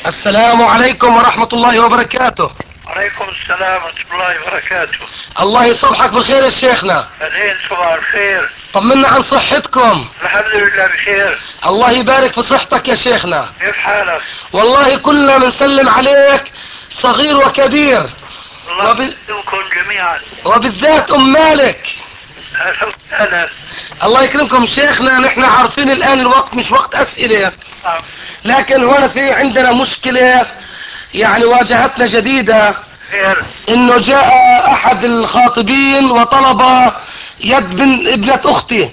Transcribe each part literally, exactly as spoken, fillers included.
السلام عليكم ورحمة الله وبركاته. عليكم السلام ورحمة الله وبركاته. الله يصبحك بالخير يا شيخنا. أهلين، صباح الخير. طمنا عن صحتكم. الحمد لله بخير. الله يبارك في صحتك يا شيخنا. كيف حالك؟ والله كلنا بنسلم عليك صغير وكبير. الله وب... يسلمكم جميعا. وبالذات ام مالك. أهلا وسهلا. الله يكرمكم شيخنا، نحن عارفين الان الوقت مش وقت اسئلة، نعم. لكن هنا في عندنا مشكلة يعني واجهتنا جديدة. خير. انه جاء احد الخاطبين وطلب يد بن ابنة اختي،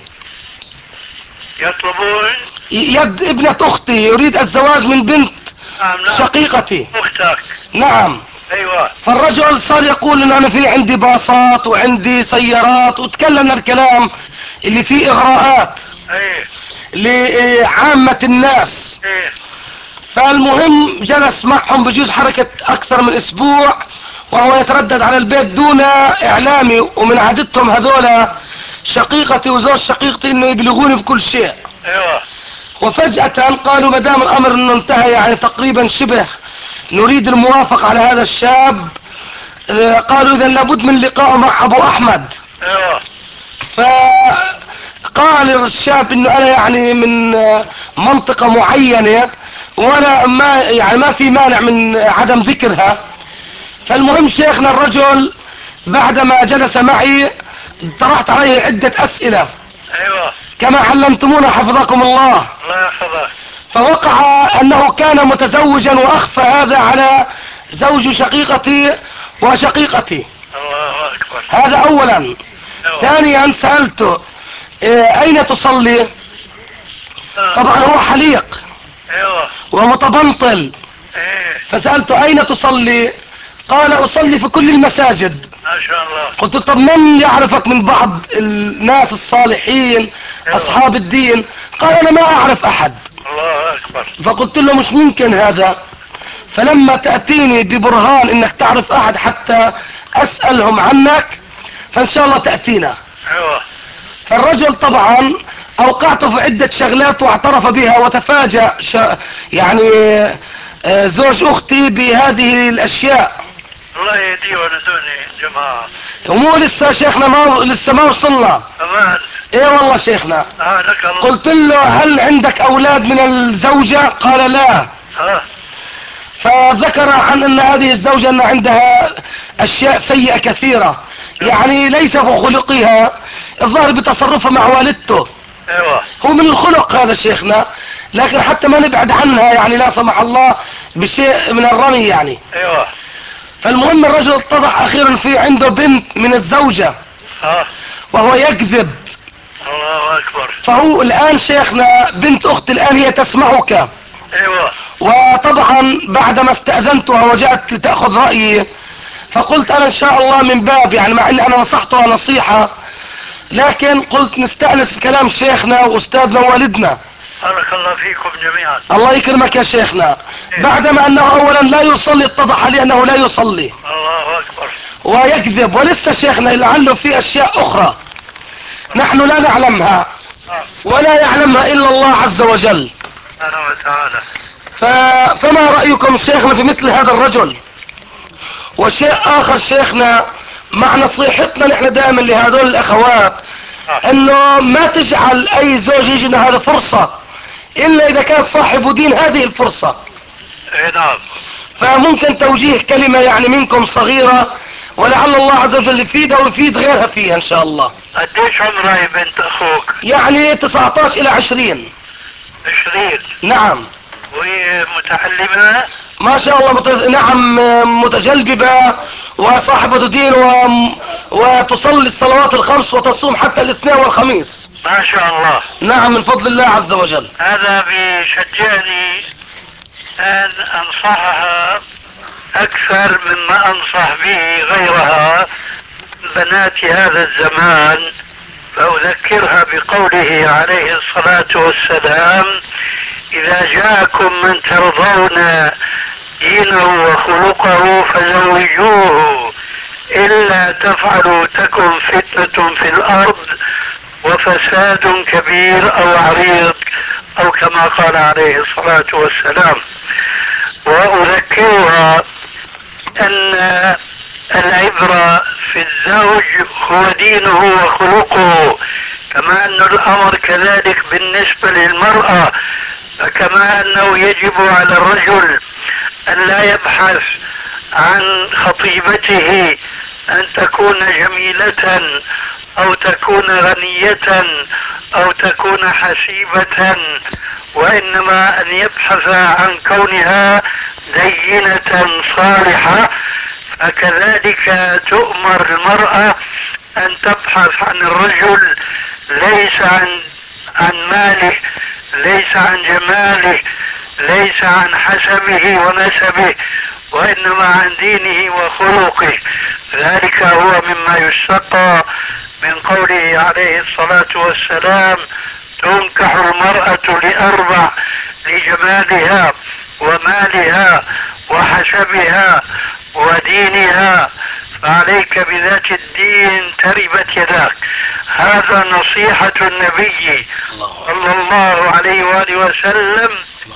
يطلبون. يد ابنة اختي، يريد الزواج من بنت نعم نعم. شقيقتي. أختك. نعم. أيوة. فالرجل صار يقول ان انا في عندي باصات وعندي سيارات، وتكلمنا الكلام اللي فيه اغراءات أيه. لعامة الناس. أيه. فالمهم جلس معهم بجوز حركة اكثر من اسبوع وهو يتردد على البيت دون اعلامي، ومن عادتهم هذولا شقيقتي وزوج شقيقتي انه يبلغوني بكل شيء. أيوة. وفجأة قالوا ما دام الامر انه انتهى يعني تقريبا شبه نريد الموافقة على هذا الشاب، آه، قالوا اذا لابد من لقاء مع ابو احمد. أيوة. فقال الشاب انه انا يعني من آه، منطقة معينة، وانا ما يعني ما في مانع من عدم ذكرها. فالمهم شيخنا الرجل بعدما جلس معي طرحت عليه عدة اسئلة أيوة. كما علمتمونا حفظكم الله. الله يحفظك. فوقع انه كان متزوجا واخفى هذا على زوج شقيقتي وشقيقتي. الله أكبر. هذا اولا. أيوة. ثانيا سألته إيه اين تصلي؟ آه. طبعا هو حليق أيوة. ومتبنطل. إيه. فسألته اين تصلي؟ قال اصلي في كل المساجد. ما شاء الله. قلت طب من يعرفك من بعض الناس الصالحين أيوة. اصحاب الدين؟ قال انا ما اعرف احد. الله أكبر. فقلت له مش ممكن هذا، فلما تأتيني ببرهان انك تعرف احد حتى اسألهم عنك فان شاء الله تأتينا. أيوة. فالرجل طبعا اوقعته في عدة شغلات واعترف بها وتفاجأ ش... يعني آه، زوج اختي بهذه الاشياء. الله يهديه ونسوني جماعة. ومو لسه شيخنا ما لسه ما وصلنا. كمان. ايه والله شيخنا. آه لك الله. قلت له هل عندك اولاد من الزوجة؟ قال لا. ها. فذكر عن ان هذه الزوجة ان عندها اشياء سيئة كثيرة، يعني ليس بخلقها، الظاهر بتصرفها مع والدته. ايوه. هو من الخلق هذا شيخنا، لكن حتى ما نبعد عنها يعني لا سمح الله بشيء من الرمي يعني. ايوه. فالمهم الرجل اتضح اخيرا في عنده بنت من الزوجة ها. وهو يكذب. الله اكبر. فهو الان شيخنا بنت اختي الان هي تسمعك، ايوه. وطبعا بعدما استأذنتها وجاءت لتأخذ رأيي فقلت انا ان شاء الله من باب يعني مع ان انا نصحتها نصيحة، لكن قلت نستأنس بكلام شيخنا واستاذنا ووالدنا. بارك الله فيكم جميعا. الله يكرمك يا شيخنا. إيه. بعدما انه اولا لا يصلي اتضح لي انه لا يصلي الله اكبر. ويكذب، ولسه شيخنا لعله في اشياء اخرى نحن لا نعلمها آه. ولا يعلمها الا الله عز وجل. سبحانه وتعالى. ف... فما رأيكم شيخنا في مثل هذا الرجل؟ وشيء اخر شيخنا مع نصيحتنا نحن دائما لهذول الاخوات آه. انه ما تجعل اي زوج يجي لنا هذا فرصة الا اذا كان صاحب دين هذه الفرصة. اي نعم. فممكن توجيه كلمة يعني منكم صغيرة ولعل الله عز وجل يفيدها ويفيد غيرها فيها ان شاء الله. قديش عمرها يا بنت اخوك؟ يعني تسعة عشر الى عشرين. عشرين. نعم. وهي متعلمة؟ ما شاء الله متز... نعم متجلببة وصاحبة دين و... وتصلي الصلوات الخمس وتصوم حتى الاثنين والخميس. ما شاء الله. نعم من فضل الله عز وجل. هذا بيشجعني ان انصحها اكثر مما انصح به غيرها بنات هذا الزمان، فاذكرها بقوله عليه الصلاة والسلام: اذا جاءكم من ترضون دينه وخلقه فزوجوه، الا تفعلوا تكن فتنة في الارض وفساد كبير او عريض، او كما قال عليه الصلاة والسلام. وأذكرها أن العبرة في الزوج هو دينه وخلقه، كما أن الأمر كذلك بالنسبة للمرأة، فكما أنه يجب على الرجل أن لا يبحث عن خطيبته أن تكون جميلة أو تكون غنية أو تكون حسيبة، وإنما أن يبحث عن كونها دينة صالحة. فكذلك تؤمر المرأة أن تبحث عن الرجل ليس عن عن ماله، ليس عن جماله، ليس عن حسبه ونسبه، وإنما عن دينه وخلقه. ذلك هو مما يستقى من قوله عليه الصلاة والسلام: تنكح المرأة لأربع: لجمالها ومالها وحسبها ودينها، فعليك بذات الدين تربت يداك. هذا نصيحة النبي صلى الله عليه وآله وسلم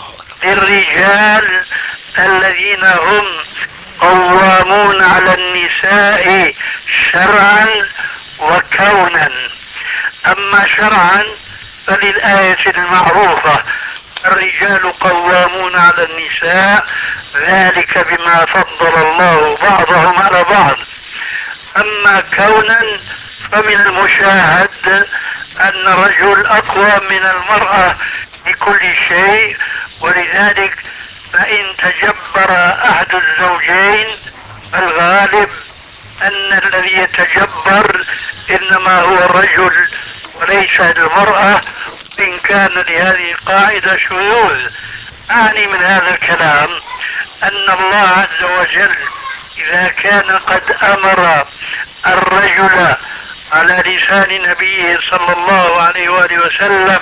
للرجال الذين هم قوامون على النساء شرعا وكونا. أما شرعا فللآية المعروفة: الرجال قوامون على النساء، ذلك بما فضل الله بعضهم على بعض. أما كونا فمن المشاهد أن الرجل أقوى من المرأة بكل شيء، ولذلك فإن تجبر أحد الزوجين فالغالب أن الذي يتجبر إنما هو الرجل وليس المرأة، إن كان لهذه القاعدة شذوذ. أعني من هذا الكلام أن الله عز وجل إذا كان قد أمر الرجل على لسان نبيه صلى الله عليه وآله وسلم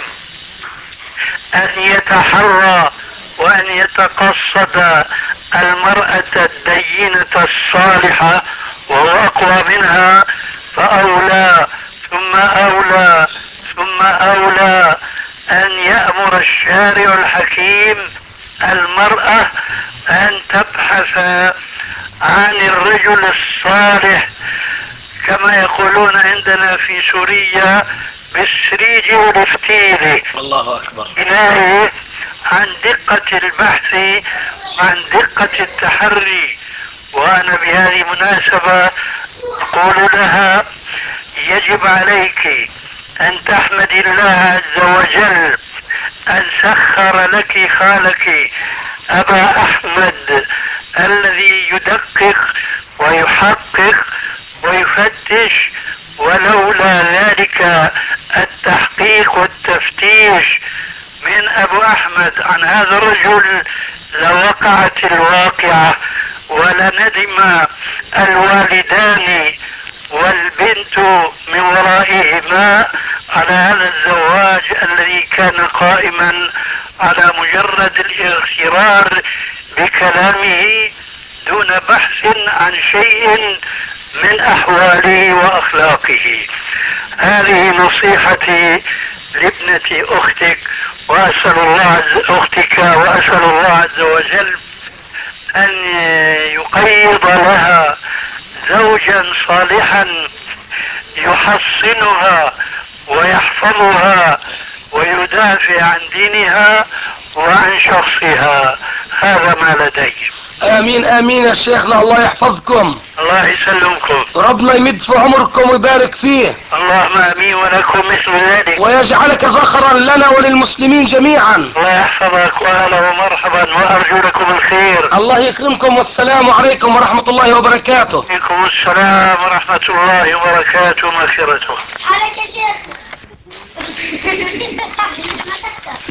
أن يتحرى وأن يتقصد المرأة الدينة الصالحة وهو أقوى منها، فأولى ثم أولى ثم أولى أن يأمر الشارع الحكيم المرأة أن تبحث عن الرجل الصالح، كما يقولون عندنا في سوريا بالسريج والفتيل. الله أكبر. كناية عن دقة البحث وعن دقة التحري. وأنا بهذه المناسبة أقول لها: يجب عليك أن تحمدي الله عز وجل أن سخر لك خالك أبا أحمد الذي يدقق ويحقق ويفتش، ولولا ذلك التحقيق والتفتيش من أبو أحمد عن هذا الرجل لوقعت الواقعة ولندم الوالدان والبنت من ورائهما على هذا الزواج الذي كان قائما على مجرد الاغترار بكلامه دون بحث عن شيء من أحواله وأخلاقه. هذه نصيحتي لابنة أختك، وأسأل الله عز أختك وأسأل الله عز وجل أن يقيض لها زوجا صالحا يحصنها ويحفظها ويدافع عن دينها وعن شخصها. هذا ما لدي. آمين آمين يا شيخنا، الله يحفظكم، الله يسلمكم، ربنا يمد في عمركم ويبارك فيه. اللهم امين ولكم مثل ذلك، ويجعلك ذخرا لنا وللمسلمين جميعا. الله يحفظك واهلا ومرحبا وارجو لكم الخير. الله يكرمكم، والسلام عليكم ورحمة الله وبركاته. عليكم السلام ورحمة الله وبركاته ومغفرته. عليك يا شيخ.